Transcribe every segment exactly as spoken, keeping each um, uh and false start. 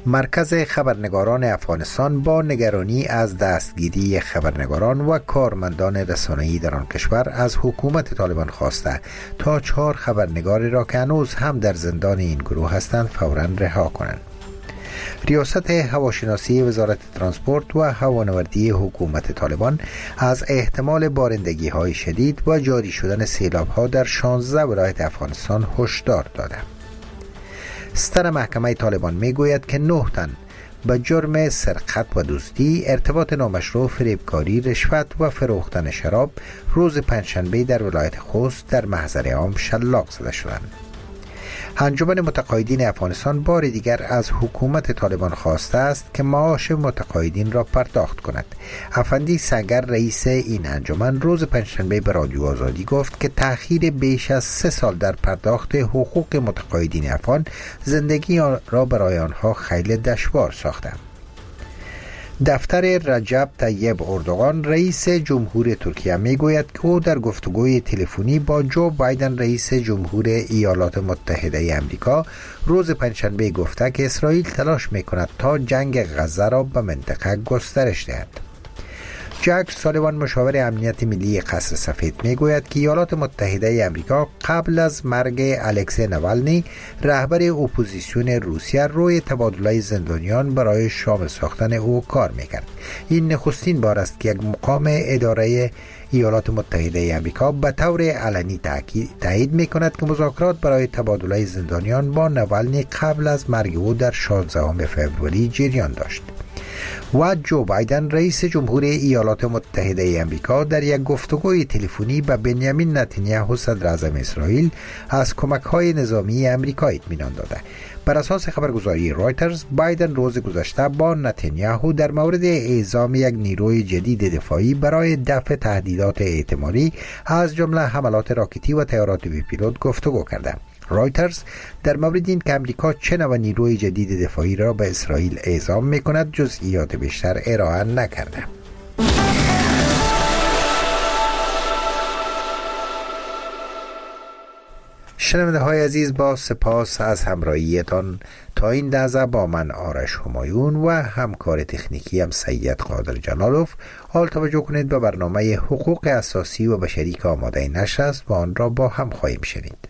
مرکز خبرنگاران افغانستان با نگرانی از دستگیری خبرنگاران و کارمندان رسانه‌ای در آن کشور از حکومت طالبان خواسته تا چهار خبرنگاری را که هنوز هم در زندان این گروه هستند فوراً رها کنند. ریاست هواشناسی وزارت ترانسپورت و هوانوردی حکومت طالبان از احتمال بارندگی های شدید و جاری شدن سیلاب ها در شانزده ولایت افغانستان هشدار داده. ستر محکمه طالبان می گوید که نه تن به جرم سرقت و دزدی، ارتباط نامشروع، فریبکاری، رشوت و فروختن شراب روز پنجشنبه در ولایت خوست در محضر عام شلاق زده شدند. انجمن متقاعدین افغانستان بار دیگر از حکومت طالبان خواسته است که معاش متقاعدین را پرداخت کند. افندی سنگر رئیس این انجمن روز پنجشنبه به رادیو آزادی گفت که تأخیر بیش از سه سال در پرداخت حقوق متقاعدین افغان زندگی را برای آنها خیلی دشوار ساخته. دفتر رجب طیب اردوغان رئیس جمهور ترکیه می گوید که او در گفتگوی تلفنی با جو بایدن رئیس جمهور ایالات متحده امریکا روز پنجشنبه گفته که اسرائیل تلاش می کند تا جنگ غزه را به منطقه گسترش دهد. جک سالیوان مشاور امنیت ملی قصر سفید می گوید که ایالات متحده امریکا قبل از مرگ الکسی نوالنی رهبر اپوزیسیون روسیه روی تبادله زندانیان برای شامل ساختن او کار می کرد. این نخستین بار است که یک مقام اداره ایالات متحده امریکا به طور علنی تایید می کند که مذاکرات برای تبادله زندانیان با نوالنی قبل از مرگ او در شانزدهم فوریه جریان داشت. و جو بایدن رئیس جمهور ایالات متحده امریکا در یک گفتگوی تلفنی با بنیامین نتانیاهو صدر اعظم اسرائیل از کمک‌های نظامی امریکا اطمینان داده. بر اساس خبرگزاری رایترز، بایدن روز گذشته با نتانیاهو در مورد اعزام یک نیروی جدید دفاعی برای دفع تهدیدات احتمالی از جمله حملات راکتی و طیارات بی پیلوت گفتگو کرده. رایترز در مورد این که امریکا چه نوع نیروی جدید دفاعی را به اسرائیل اعزام می کند جزئیات بیشتر ارائه نکرده. شنونده های عزیز، با سپاس از همراهیتان تا این لحظه با من آرش همایون و همکار تکنیکی هم سید قادر جلالوف. حال توجه کنید به برنامه حقوق اساسی و بشری که آماده نشر است و آن را با هم خواهیم شنید.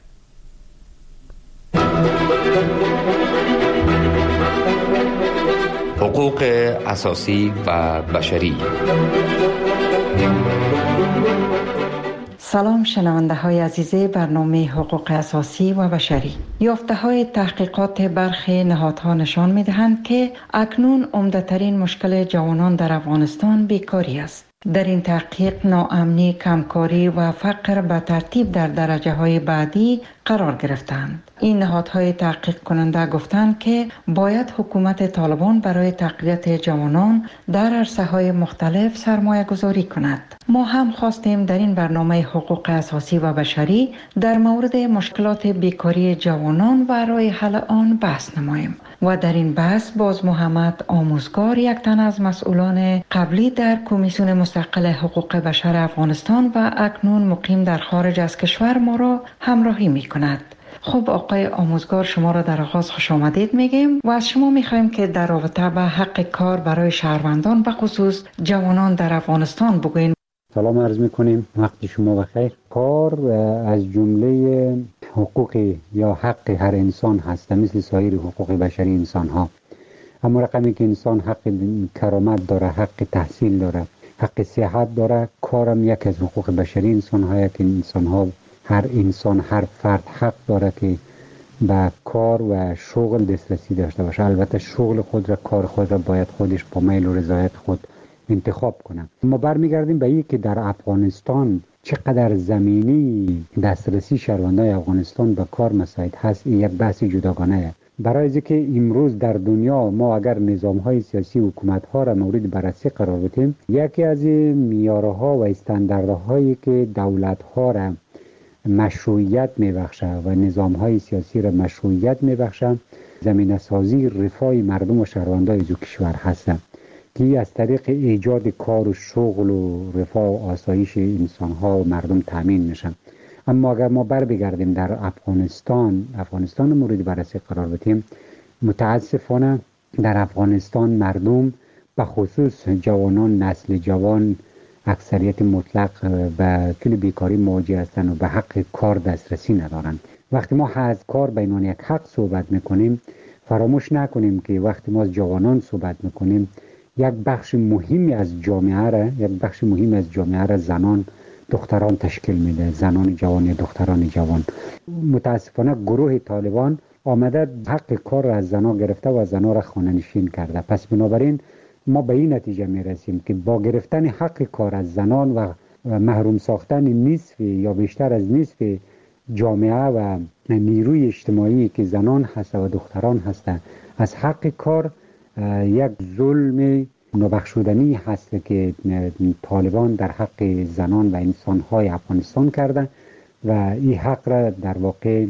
حقوق اساسی و بشری. سلام شنونده های عزیز برنامه حقوق اساسی و بشری. یافته های تحقیقات برخی نهادها نشان می دهند که اکنون عمده‌ترین مشکل جوانان در افغانستان بیکاری است. در این تحقیق ناامنی، کمکاری و فقر به ترتیب در درجه های بعدی قرار گرفتند. این نهادهای تحقیق کننده گفتند که باید حکومت طالبان برای تقویت جوانان در عرصه‌های مختلف سرمایه گذاری کند. ما هم خواستیم در این برنامه حقوق اساسی و بشری در مورد مشکلات بیکاری جوانان و راه حل آن بحث نماییم. و در این بحث باز محمد آموزگار، یک تن از مسئولان قبلی در کمیسیون مستقل حقوق بشر افغانستان و اکنون مقیم در خارج از کشور، ما را همراهی می کند. خب آقای آموزگار، شما را در آغاز خوش آمدید میگیم و از شما میخوایم که در رابطه به حق کار برای شهروندان به خصوص جوانان در افغانستان بگوین. سلام عرض میکنیم، وقت شما بخیر. کار از جمله حقوق یا حق هر انسان هست، مثل سایر حقوق بشری انسان ها. اما رقمی که انسان حق کرامت داره، حق تحصیل داره، حق صحت داره، کارم یک از حقوق بشری انسان ها که انسان ها، هر انسان، هر فرد حق داره که به کار و شغل دسترسی داشته باشه. البته شغل خود را، کار خود را باید خودش با میل و رضایت خود انتخاب کنه. ما برمیگردیم به این که در افغانستان چقدر زمینی دسترسی شهروندان افغانستان به کار مساعد هست، این یک بحث جداگانه. برای اینکه امروز در دنیا ما اگر نظام‌های سیاسی حکومت‌ها را مورد بررسی قرار بدیم، یکی از معیارها و استانداردهایی که دولت‌ها را مشروعیت میبخشه و نظام‌های سیاسی را مشروعیت میبخشه، زمینه سازی رفاه مردم و شهروندان دو کشور هستند که از طریق ایجاد کار و شغل و رفاه و آسایش انسان‌ها و مردم تامین میشن. اما اگر ما بر بگردیم در افغانستان افغانستان مورد بررسی قرار بدیم، متاسفانه در افغانستان مردم به خصوص جوانان، نسل جوان اکثریت مطلق به طول بیکاری مواجه هستند و به حق کار دسترسی ندارند. وقتی ما از کار به عنوان یک حق صحبت میکنیم، فراموش نکنیم که وقتی ما از جوانان صحبت میکنیم، یک بخش مهمی از جامعه را یک بخش مهمی از جامعه را زنان، دختران تشکیل میده. زنان جوان یا دختران جوان. متاسفانه گروه طالبان آمده حق کار را از زنان گرفته و از زنان را خانه نشین کرده. پس بنابراین ما به این نتیجه می رسیم که با گرفتن حق کار از زنان و محروم ساختن نصف یا بیشتر از نصف جامعه و نیروی اجتماعی که زنان هست و دختران هستند از حق کار، یک ظلم نابخشودنی هست که طالبان در حق زنان و انسانهای افغانستان کرده و این حق را در واقع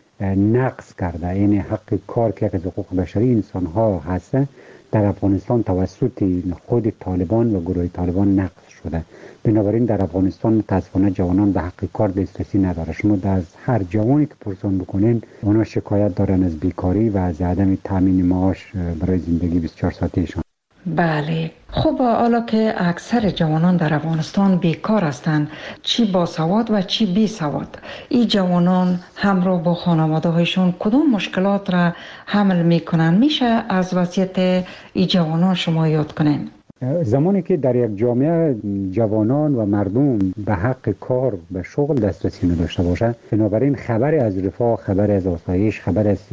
نقض کرده. یعنی حق کار که از حقوق بشری انسانها هست در افغانستان توسط خود طالبان و گروه طالبان نقض شده. بنابراین در افغانستان متاسفانه جوانان به حق کار دسترسی نداره. شما از هر جوانی که پرسان بکنین اونا شکایت دارن از بیکاری و از عدم تامین معاش برای زندگی بیست و چهار ساعتهشان. بله. خب حالا که اکثر جوانان در افغانستان بیکار هستند، چی با سواد و چی بی سواد، این جوانان همراه با خانواده هایشون کدام مشکلات را حمل میکنن؟ میشه از وضعیت این جوانان شما یاد کنین؟ زمانی که در یک جامعه جوانان و مردم به حق کار به شغل دسترسی نداشته باشه، بنابراین خبر از رفاه، خبر از آسایش، خبر از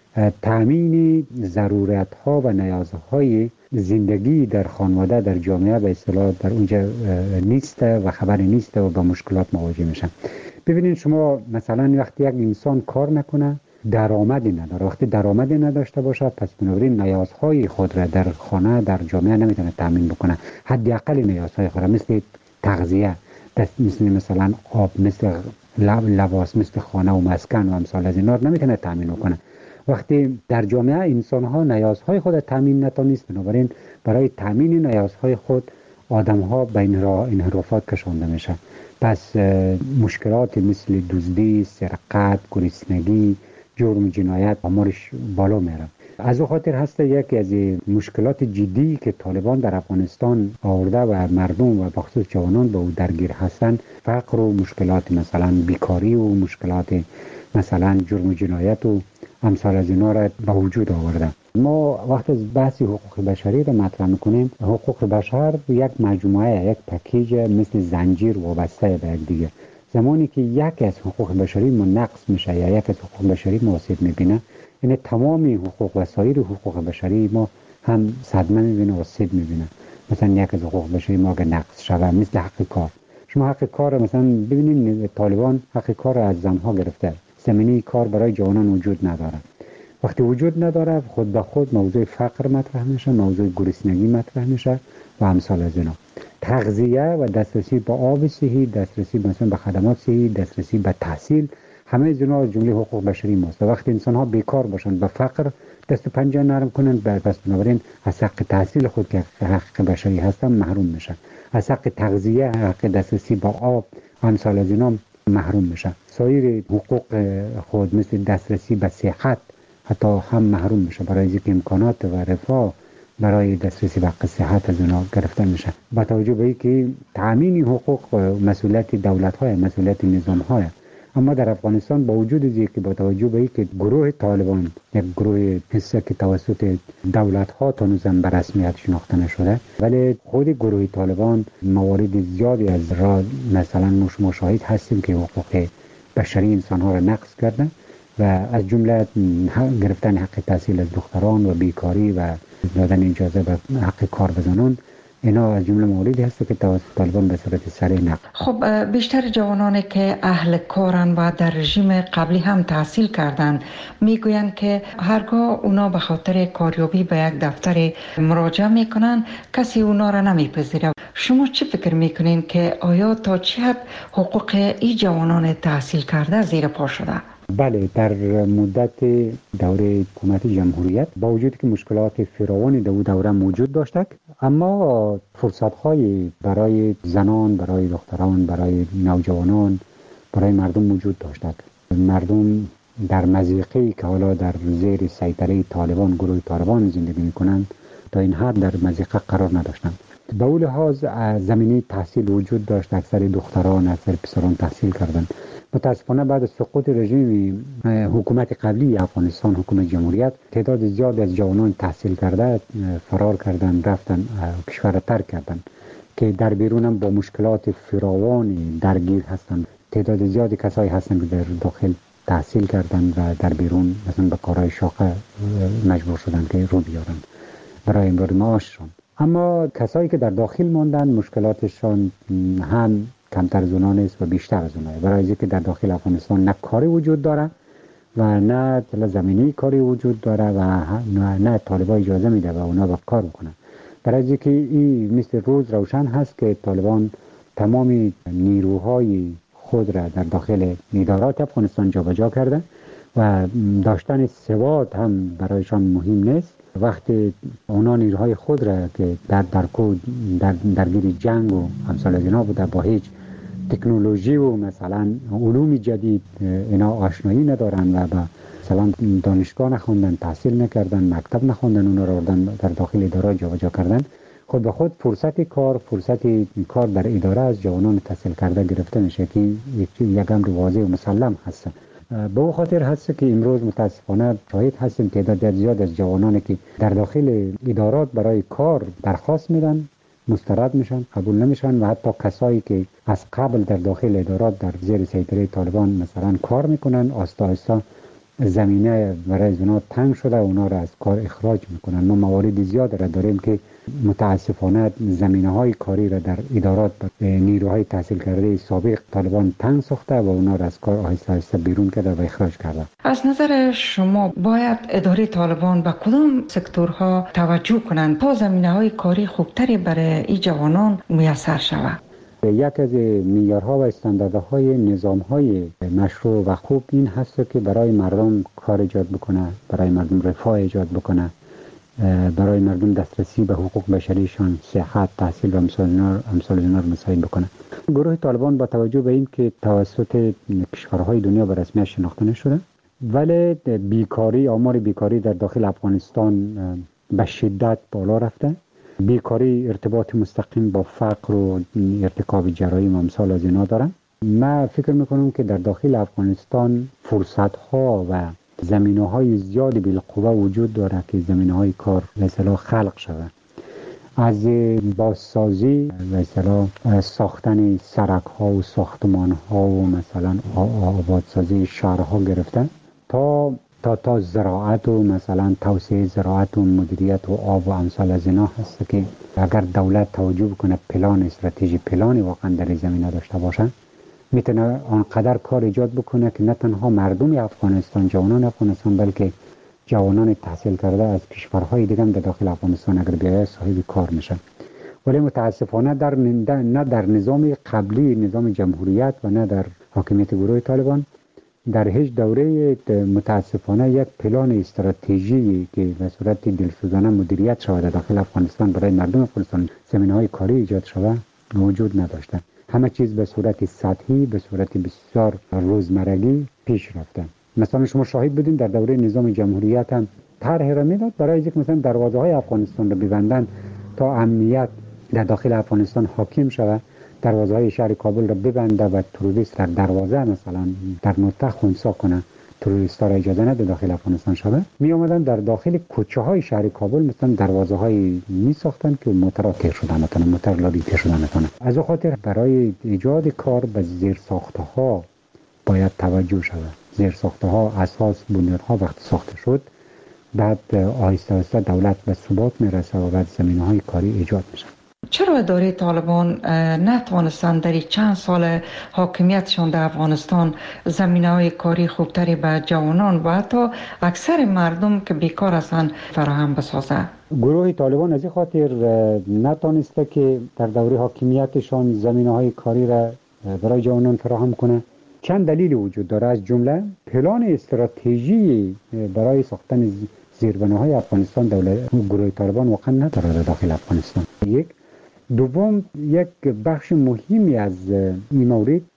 تامین ضرورت ها و نیازهای زندگی در خانواده در جامعه به اصطلاح در اونجا نیست و خبری نیست و با مشکلات مواجه میشن. ببینید شما مثلا وقتی یک انسان کار نکنه، درآمدی نداره. وقتی درآمدی نداشته باشه، پس بنابراین نیازهای خود را در خانه در جامعه نمیتونه تامین بکنه. حداقل نیازهای خود را مثل تغذیه، مثل مثلا آب، مثل لباس، مثل خانه و مسکن و امثال از اینا نمیتونه تامین بکنه. وقتی در جامعه انسان ها نیازهای خود تامین نتونست، بنابراین برای تامین نیازهای خود آدم ها به انحرافات کشانده میشه. پس مشکلات مثل دزدی، سرقت، گرسنگی، جرم و جنایت آمارش بالا میره. از او خاطر هست یکی از مشکلات جدی که طالبان در افغانستان آورده و مردم و بخصوص جوانان به او درگیر هستند، فقر و مشکلات مثلا بیکاری و مشکلات مثلا جرم و جنایت و امثال از اینا را به وجود آورده. ما وقت از بحث حقوق بشری را مطرح میکنیم، حقوق بشر یک مجموعه، یک پکیج مثل زنجیر وابسته به یک دیگه. زمانی که یک از حقوق بشری ما نقص میشه یا یک از حقوق بشری ما آسیب میبینه، یعنی تمام حقوق و سایر حقوق بشری ما هم صدمه میبینه و آسیب میبینه. مثلا یک از حقوق بشری ما اگه نقص شود، مثل حق کار. شما حق کار مثلا ببینید طالبان حق کار از زنها گرفته. زمینه کار برای جوانان وجود نداره. وقتی وجود نداره، خود به خود موضوع فقر مطرح میشه، موضوع گرسنگی مطرح میشه و امثال از اینا. تغذیه و دسترسی به آب صحی، دسترسی مثلا به خدمات صحی، دسترسی به تحصیل، همه از اینا از جمله حقوق بشری ماست. و وقتی انسان ها بیکار باشن، به فقر دست و پنجه نرم کنن، پس بنابراین از حق تحصیل خود که حق بشری هستن محروم میشن. از حق تغذیه، حق دسترسی به آب و امثال از اینا محروم میشن. سایر حقوق خود مثل دسترسی به صحت حتی هم محروم میشه، برای اینکه امکانات و رفاه برای دسترسی به صحت از اونا گرفته میشه. با توجه به اینکه تامین حقوق مسئولیت دولت های، مسئولیت نظام های، اما در افغانستان با وجود اینکه با توجه به اینکه گروه طالبان یک گروه حسه که توسط دولت ها تا نوزم به رسمیت شناخته نشده، ولی خود گروه طالبان موارد زیادی از را مثلا مشاهد هستیم که حقوق بشری انسان ها را نقض کرده و از جمله گرفتن حق تحصیل از دختران و بیکاری و دادن اجازه به حق کار به زنان، اینا از جمله مواردی هست که توسط طالبان به صورت سریع نقض. خب بیشتر جوانانی که اهل کارن و در رژیم قبلی هم تحصیل کردن میگویند که هرگاه اونا به خاطر کاریابی به یک دفتر مراجعه میکنن، کسی اونا را نمیپذیره. شما چی فکر میکنین که آیا تا چه حد حقوق این جوانان تحصیل کرده زیر پا شده؟ بله، در مدت دوره حکومت جمهوریت با وجود که مشکلات فراوانی در دوره موجود داشتند، اما فرصت‌های برای زنان، برای دختران، برای نوجوانان، برای مردم موجود داشتند. مردم در مضیقه‌ای که حالا در زیر سیطره طالبان، گروه طالبان زندگی میکنند، تا این حد در مضیقه قرار نداشتند. به اون لحاظ زمینه تحصیل وجود داشت، اکثر دختران، اکثر پسران تحصیل کردند. متاسفانه بعد از سقوط رژیم حکومت قبلی افغانستان، حکومت جمهوریت، تعداد زیادی از جوانان تحصیل کرده فرار کردند، رفتن کشور را ترک کردند که در بیرون هم با مشکلات فراوانی درگیر هستند. تعداد زیادی کسایی هستند که در داخل تحصیل کردند و در بیرون مثلا به کارهای شاقه مجبور شدند که رو بیارند برای امرار معاششان. اما کسایی که در داخل ماندن مشکلاتشان هم کمتر از اونها نیست و بیشتر از اونها، برای اینکه در داخل افغانستان نه کاری وجود داره و نه زمینی کاری وجود داره و نه, نه طالبان اجازه میده و اونا با کار بکنن. برای اینکه این مثل روز روشن هست که طالبان تمامی نیروهای خود را در داخل ادارات افغانستان جابجا کرده و داشتن سواد هم برایشان مهم نیست. وقتی اونا نیروهای خود را که در درکو در درگیر جنگ و امثال از اینا بوده، با هیچ تکنولوژی و مثلا علوم جدید اینا آشنایی ندارن و با مثلا دانشگاه نخوندن، تحصیل نکردن، مکتب نخوندن، اونا را در داخل اداره جابجا کردن، خود به خود فرصت کار فرصت کار در اداره از جوانان تحصیل کرده گرفته میشه که یک امر واضح و مسلم هست. به او خاطر هست که امروز متاسفانه شاهد هستیم تعداد زیاد از جوانانی که در داخل ادارات برای کار درخواست میدن، مسترد میشن، قبول نمیشن و حتی کسایی که از قبل در داخل ادارات در زیر سیطره طالبان مثلا کار میکنن، آستا آستا زمینه برای اونا تنگ شده و اونا را از کار اخراج میکنن. ما موارد زیاد را داریم که متاسفانه زمینه های کاری را در ادارات نیروهای تحصیل کرده سابق طالبان تنگ ساخته و اونا را از کار آهسته آهسته بیرون کرده و اخراج کرده. از نظر شما باید اداره طالبان به کدام سکتورها توجه کنند تا زمینه های کاری خوبتری برای این جوانان میسر شود؟ یک از معیارها و استانداردهای نظامهای مشروع و خوب این هست که برای مردم کار ایجاد بکنه، برای مردم رفاه ایجاد بکنه، برای مردم دسترسی به حقوق بشریشان، صحت، تحصیل و امثال اینا رو مساعد بکنه. گروه طالبان با توجه به این که توسط کشورهای دنیا به رسمیت شناخته نشده، ولی بیکاری، آمار بیکاری در داخل افغانستان به شدت بالا رفته، بیکاری ارتباط مستقیم با فقر و ارتکاب جرایم و امثال از اینا دارن. من فکر میکنم که در داخل افغانستان فرصت ها و زمینه های زیادی بالقوه وجود داره که زمینه های کار مثلا خلق شده، از بازسازی مثلا ساختن سرک ها و ساختمان ها و مثلا آبادسازی شهرها گرفته تا تا تا زراعت و مثلا توسعه زراعت و مدیریت و آب و امثال از اینا هست که اگر دولت توجه بکنه، پلان استراتژی پلانی واقعا در زمینه داشته باشه، میتونه آنقدر کار ایجاد بکنه که نه تنها مردم افغانستان، جوانان افغانستان، بلکه جوانان تحصیل کرده از کشورهای دیگه هم در داخل افغانستان اگر بیاید صاحب کار میشن. ولی متاسفانه در نه در نظام قبلی، نظام جمهوریت و نه در حاکمیت گروه طالبان در هیچ دوره متاسفانه یک پلان استراتژی که به صورت دلسوزانه مدیریت شود در داخل افغانستان برای مردم افغانستان زمینه‌های کاری ایجاد شود موجود نداشته. همه چیز به صورت سطحی، به صورت بسیار روزمرگی پیش رفته. مثلا شما شاهد بودین در دوره نظام جمهوریت هم طرح را میداد برای اینکه مثلا دروازه های افغانستان را ببندن تا امنیت در داخل افغانستان حاکم شود، دروازه های شهر کابل را ببنده و تروریست در دروازه مثلا در نقطه خنثی کنه، تروریست ها را اجازه نده داخل افغانستان شود. می آمدن در داخل کوچه های شهر کابل مثلا دروازه های می ساختن که موتر تیر شدن نتونه، موتر لابی تیر شدن نتونه. از او خاطر برای ایجاد کار به زیر ساخته ها باید توجه شود. زیر ساخته ها، اساس، بنیاد ها وقتی ساخته شد، بعد آهسته آهسته دولت به ثبات میرسه و بعد زمینه های کاری ایجاد میشه. چرا اداره طالبان نتوانستند در چند سال حاکمیتشان در افغانستان زمینه‌های کاری خوبتری به جوانان و حتی اکثر مردم که بیکار هستند فراهم بسازد؟ گروه طالبان از این خاطر نتوانسته که در دوره حاکمیتشان زمینه‌های کاری را برای جوانان فراهم کنه. چند دلیل وجود داره، از جمله پلان استراتژی برای ساختن زیربناهای افغانستان دولت گروه طالبان واقعا نداره در داخل افغانستان. یک دوم، یک بخش مهمی از این مورد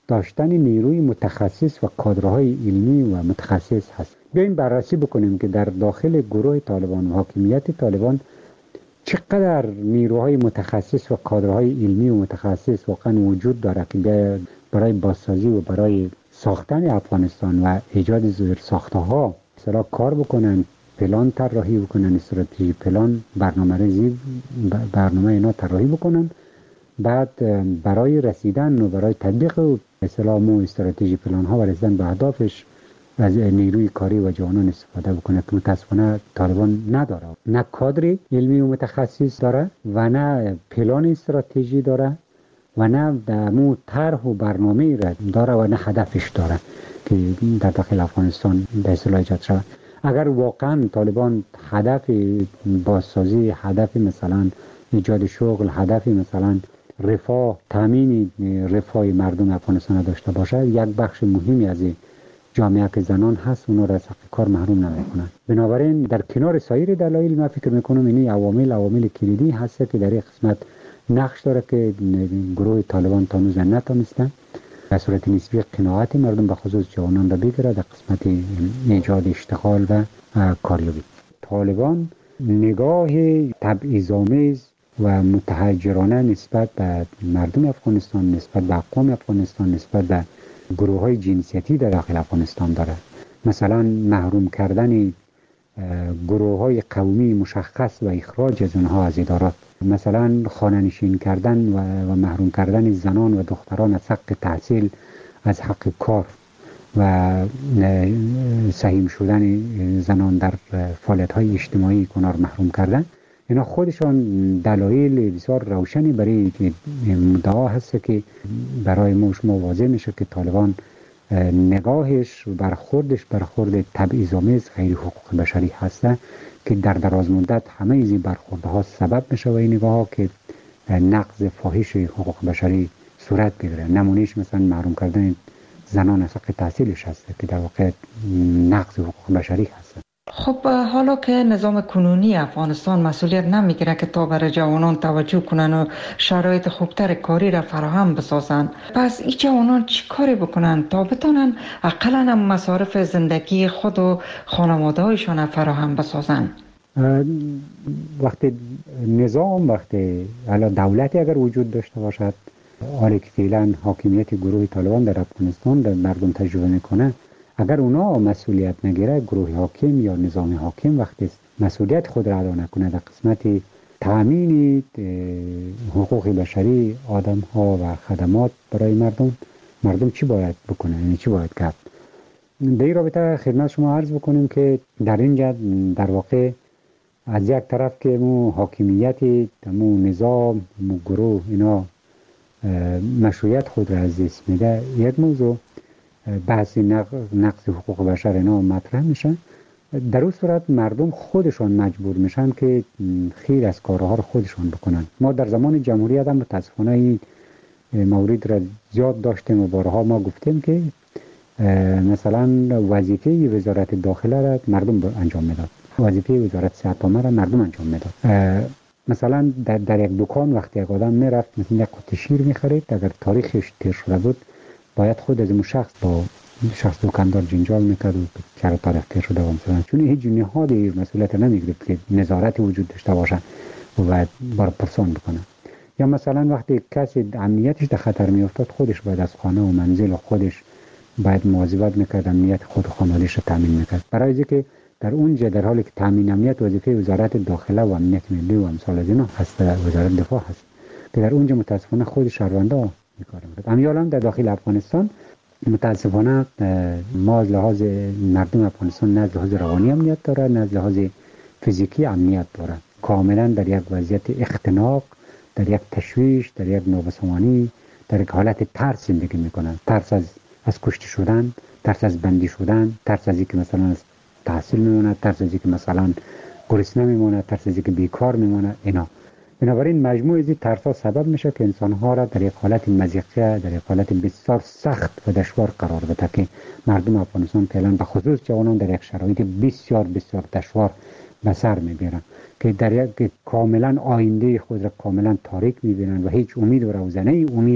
داشتن نیروی متخصص و کادرهای علمی و متخصص هست. بیاین بررسی بکنیم که در داخل گروه طالبان و حاکمیت طالبان چقدر نیروهای متخصص و کادرهای علمی و متخصص واقعا وجود داره که برای بازسازی و برای ساختن افغانستان و ایجاد زیر ساخته ها مثلا کار بکنن، پلان طراحی بکنن، استراتژی پلان، برنامه ریزی برنامه اینا طراحی بکنن، بعد برای رسیدن و برای تطبیق مثلا مو استراتژی پلان ها و رسیدن به اهدافش از نیروی کاری و جوانان استفاده بکنه که متاسفانه طالبان نداره، نه کادر علمی و متخصص داره و نه پلان استراتژی داره و نه مو طرح و برنامه را داره و نه هدفش داره که در داخل افغانستان به اصطلاح ایجاد شود. اگر واقعا طالبان هدف بازسازی، هدف مثلا ایجاد شغل، هدف مثلا رفاه، تامین رفاه مردم افغانستان داشته باشه، یک بخش مهمی از جامعه که زنان هست اونا را از حق کار محروم نمیکنن. بنابراین در کنار سایر دلایل من فکر میکنم اینی عوامل عوامل کلیدی هست که در این قسمت نقش داره که گروه طالبان تا هنوز نتونستن به صورت نسبی قناعت مردم به خصوص جوانان را بگیره در قسمت ایجاد اشتغال و کاریابی. طالبان نگاه تبعیض‌آمیز و متحجرانه نسبت به مردم افغانستان، نسبت به اقوام افغانستان، نسبت به گروه های جنسیتی در داخل افغانستان داره. مثلا محروم کردن گروه های قومی مشخص و اخراج از اونها از ادارات، مثلا خانه‌نشین کردن و محروم کردن زنان و دختران از حق تحصیل، از حق کار و سهیم شدن زنان در فعالیت های اجتماعی کنار محروم کردن. اینا خودشان دلایل بسیار روشنی برای مدعا هست که برای ما شما واضح میشه که طالبان نگاهش برخوردش برخورد تبعیض‌آمیز غیر حقوق بشری هسته که در دراز مدت همه این برخوردها سبب میشه و این نگاه ها که نقض فاحش حقوق بشری صورت بگیره. نمونهش مثلا محروم کردن زنان از حق تحصیلش هست که در واقع نقض حقوق بشری هست. خب حالا که نظام کنونی افغانستان مسئولیت نمیگیره که تا برای جوانان توجه کنن و شرایط خوبتر کاری را فراهم بسازن، پس این جوانان چی کاری بکنن تا بتونن اقلا هم مصارف زندگی خود و خانواده هایشان فراهم بسازن؟ وقتی نظام، وقتی حالا دولتی اگر وجود داشته باشد، حالی که فعلا حاکمیت گروه طالبان در افغانستان در مردم تجربه میکنه، اگر اونا مسئولیت نگیره، گروه حاکم یا نظام حاکم وقتی مسئولیت خود را ادا نکنه در قسمت تامین حقوق بشری آدم ها و خدمات برای مردم، مردم چی باید بکنه؟ یعنی چی باید کرد؟ در این رابطه خدمت شما عرض بکنیم که در اینجا در واقع از یک طرف که مو حاکمیت مو نظام مو گروه اینا مشروعیت خود را از دست میده، یک موضوع بحث نقض حقوق بشر اینا مطرح میشن. در اون صورت مردم خودشان مجبور میشن که خیر از کارها رو خودشان بکنن. ما در زمان جمهوریت هم متاسفانه این مورد را زیاد داشتیم و بارها ما گفتیم که مثلا وظیفه وزارت داخله را مردم انجام میداد، وظیفه وزارت صحت عامه را مردم انجام میداد. مثلا در, در یک دکان وقتی یک آدم میرفت مثلا یک قطعه شیر میخرید، اگر تاریخش تیر شده بود باید خود از اون شخص با شخص دکاندار جنجال میکرد و چرا تاریخ تیر شده و مثلا چون هیچ نهادی مسئولیت نمیگرفت که نظارت وجود داشته باشه و باید بار پرسان بکنه. یا مثلا وقتی کسی امنیتش در خطر میافتاد خودش باید از خانه و منزل و خودش باید مواظبت میکرد، امنیت خود و خانواده‌اش رو تامین میکرد. برای اینکه در اونجا در حالی که تامین امنیت وظیفه وزارت داخله و امنیت ملی و امثال از اینا هست، وزارت دفاع هست که در اونجا متاسفانه خود شهروندا میکار میکرد. امیالا در داخل افغانستان متاسفانه ما از لحاظ مردم افغانستان نه از لحاظ روانی امنیت داره نه از لحاظ فیزیکی امنیت داره. کاملا در یک وضعیت اختناق، در یک تشویش، در یک نابسامانی، در یک حالت ترس زندگی میکنن. ترس از از کشته شدن، ترس از بندی شدن، ترس از اینکه مثلا از تحصیل میمونه، ترس از اینکه مثلا گرسنه میمونه، ترس از اینکه بیکار میمونه. اینا بنابراین مجموع از این ترس‌ها سبب میشه که انسان‌ها را در یک حالت مضیقه، در یک حالت بسیار سخت و دشوار قرار بده که مردم افغانستان فعلا به خصوص جوانان در یک شرایط بسیار بسیار دشوار به سر میبرن که در یک کاملا آینده خود را کاملا تاریک میبینن و هیچ امید و روزنه امید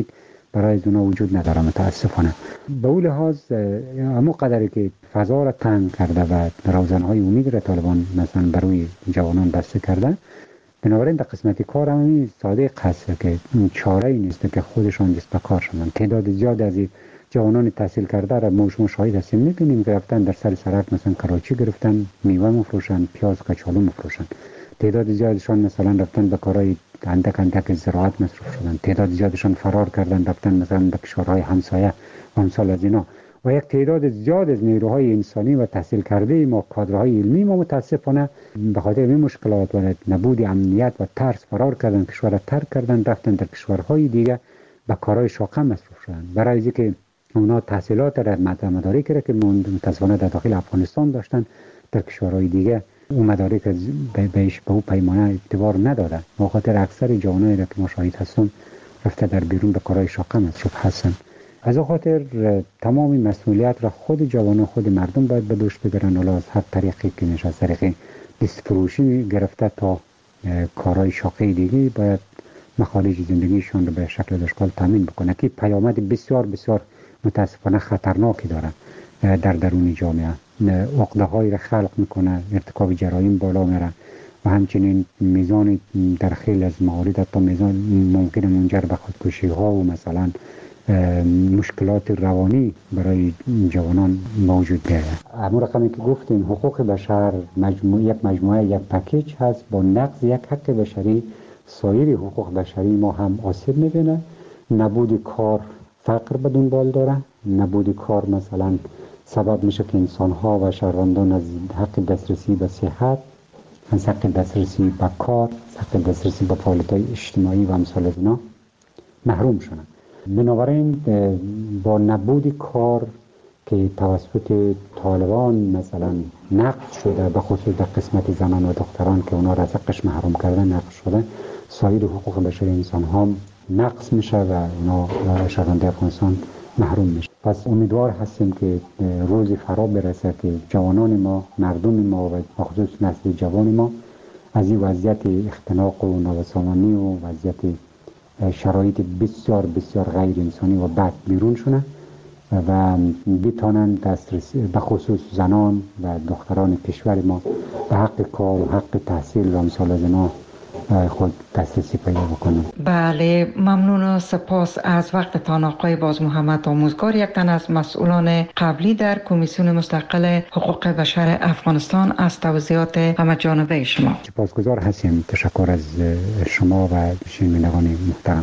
برای اونا وجود نداره متاسفانه. به اون لحاظ همون قدری که فضا را تنگ کرده و روزنهای امید را طالبان مثلا بروی جوانان بسته کرده، بنابراین در قسمت کار هم صادق هست که چاره ای نیست که خودشان دست به کار شدن. تعداد زیاد از جوانان تحصیل کرده را ما شما شاهد هستیم، میبینیم که رفتن در سر سرک مثلا کراچی گرفتن میوه مفروشن، پیاز کچالو مفروشن. تعداد زیادشان مثلا رفتن به کارهای اندک اندک زراعت مصروف شدن. تعداد زیادشان فرار کردن رفتن مثلا به کشورهای همسایه و امثال از اینا. و یک تعداد زیاد از نیروهای انسانی و تحصیل کرده ما، کادرهای علمی ما متاسفانه به خاطر این مشکلات و نبود امنیت و ترس فرار کردن، کشور را ترک کردن، رفتن در کشورهای دیگه به کارهای شاقه مصروف شدن. برای اینکه اونا تحصیلات را مدارک را که متاسفانه در داخل افغانستان داشتن در کشورهای دیگه اون مدارک بهش به اون پیمانه اعتبار ندادن. به خاطر اکثر جوانایی را که ما شاهد هستیم رفته در بیرون به کارهای شاقه مصروف هستن. از خاطر تمام مسئولیت را خود جوانان، خود مردم باید به دوش بگیرن. حالا از هر طریقی که میشه، از طریق دست فروشی گرفته تا کارهای شاقه دیگه باید مخارج زندگیشان رو به شکل اشکال تامین بکنه که پیامد بسیار بسیار متاسفانه خطرناکی داره در درون جامعه. عقده هایی را خلق میکنه، ارتکاب جرایم بالا میره و همچنین میزان در خیلی از موارد تا میزان ممکن منجر به خودکشی ها و مثلا مشکلات روانی برای جوانان موجود داره. همون رقمی که گفتیم حقوق بشر مجموع یک مجموعه یک پکیج هست. با نقض یک حق بشری سایر حقوق بشری ما هم آسیب میبینه. نبود کار فقر به دنبال داره. نبود کار مثلا سبب میشه که انسان ها و شهروندان از حق دسترسی به صحت، از حق دسترسی به کار، حق دسترسی به فعالیت های اجتماعی و امثال از اینا محروم شدن. بنابراین با نبود کار که توسط طالبان مثلا نقض شده، به خصوص در قسمت زنان و دختران که اونا را از حقش محروم کردن نقض شده، سایر حقوق بشری انسان ها نقض میشه و اونا شهروندان افغانستان محروم میشه. پس امیدوار هستیم که روزی فرا برسه که جوانان ما، مردم ما و خصوص نسل جوان ما از این وضعیت اختناق و نابسامانی و وضعیت شرایط بسیار بسیار غیر انسانی و بد بیرون شونه و بتانند دسترسی به خصوص زنان و دختران کشور ما به حق کار و حق تحصیل و امثال از اینا خود دسترسی پیدا بکنند. بله، ممنون و سپاس از وقتتان آقای باز محمد آموزگار، یک تن از مسئولان قبلی در کمیسیون مستقل حقوق بشر افغانستان، از توضیحات همه جانبه شما. سپاسگزار هستیم. تشکر از شما و شنوندگان محترم.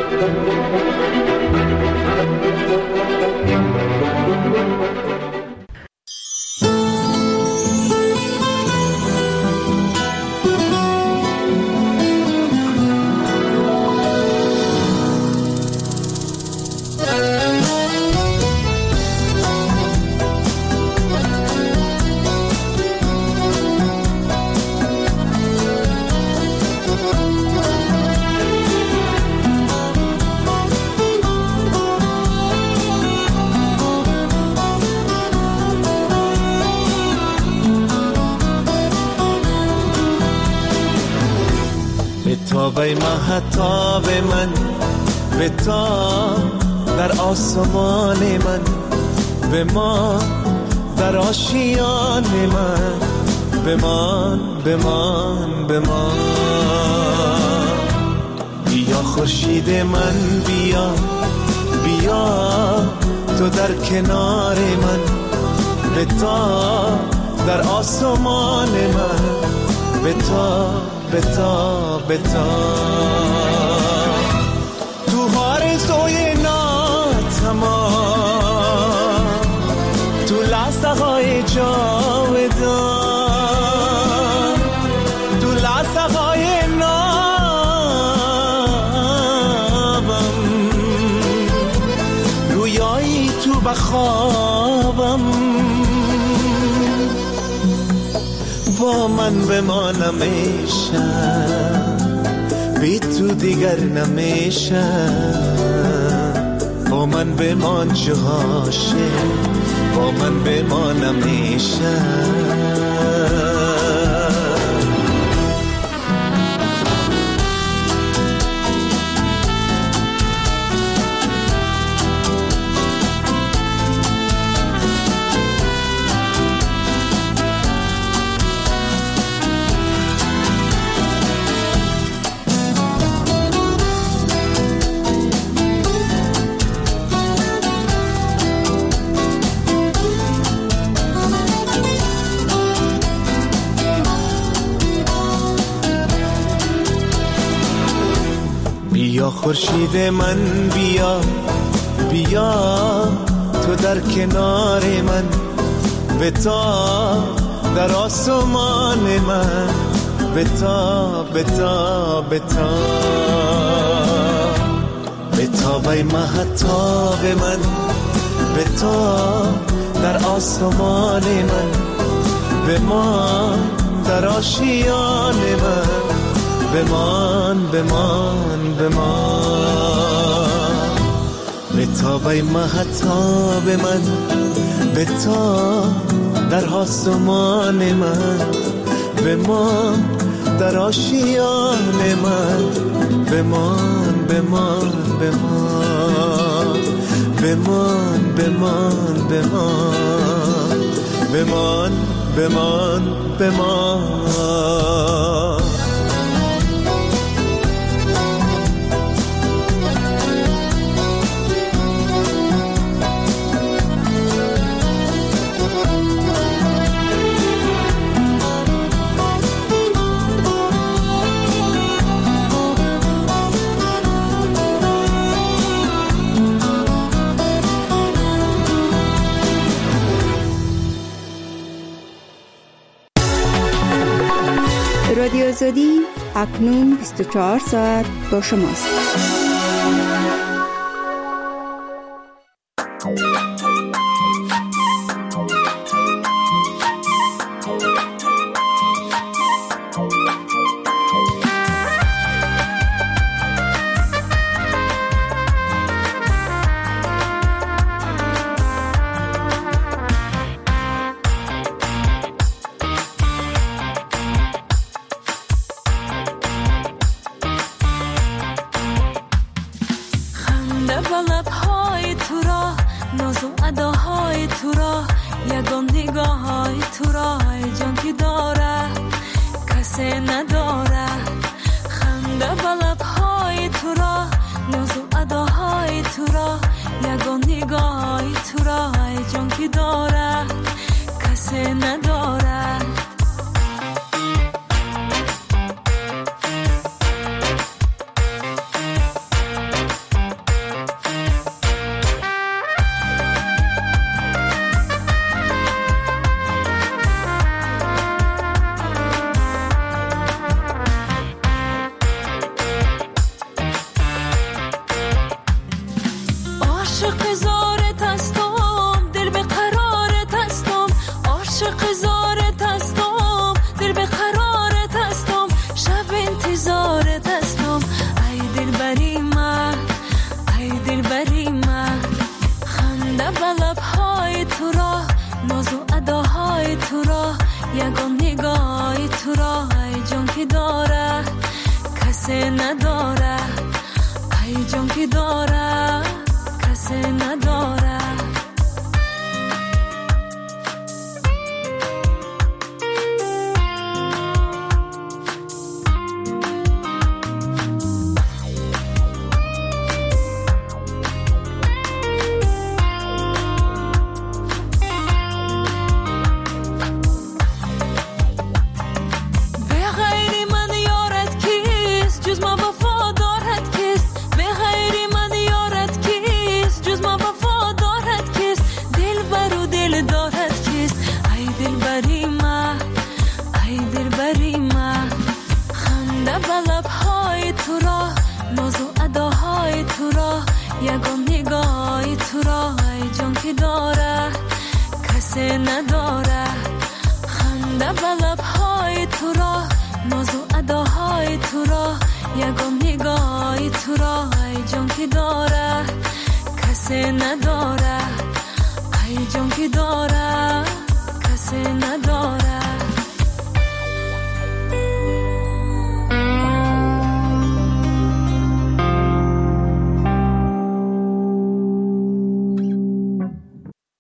به مهتاب من، به تا در آسمان من، به ما در آشیان من، بمان بمان بمان. بیا خورشید من، بیا بیا تو در کنار من، به تا در آسمان من، به تا بتا بتا. تو آرزوی ناتمام، تو لحظه های جاودان، تو لحظه های نابم، رویایی تو بخوابم. با من بمانم ایشم، بی تو دیگر نمیشم. با من بمان جهاشه، با من بمانم ایشم. خورشید من بیا بیا تو در کنار من بتا در آسمان من بتا بتا بتا بتا بای مهتاب من بتا در آسمان من بمان در آشیان من بمان بمان بمان بتا بای مهتاب من بتا در آسمان من بمان در آشیان من بمان بمان بمان بمان بمان بمان بمان بمان بمان رادیو آزادی اکنون بیست و چهار ساعت با شماست. نداره ای جان که داره کسی نداره